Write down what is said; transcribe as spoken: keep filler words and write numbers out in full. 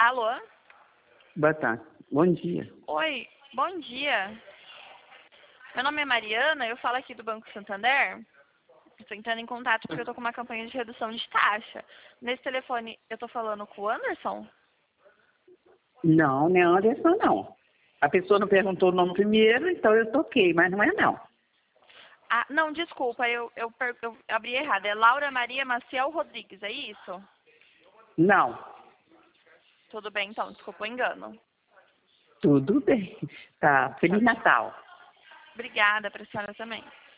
Alô? Boa tarde. Bom dia. Oi, bom dia. Meu nome é Mariana, eu falo aqui do Banco Santander. Estou entrando em contato porque eu estou com uma campanha de redução de taxa. Nesse telefone, eu estou falando com o Anderson? Não, não é Anderson, não. A pessoa não perguntou o nome primeiro, então eu toquei, mas não é não. Ah, não, desculpa, eu, eu, per- eu abri errado. É Laura Maria Maciel Rodrigues, é isso? Não. Tudo bem, então, desculpa o engano. Tudo bem. Tá. Tchau, Feliz tchau. Natal. Obrigada para a senhora também.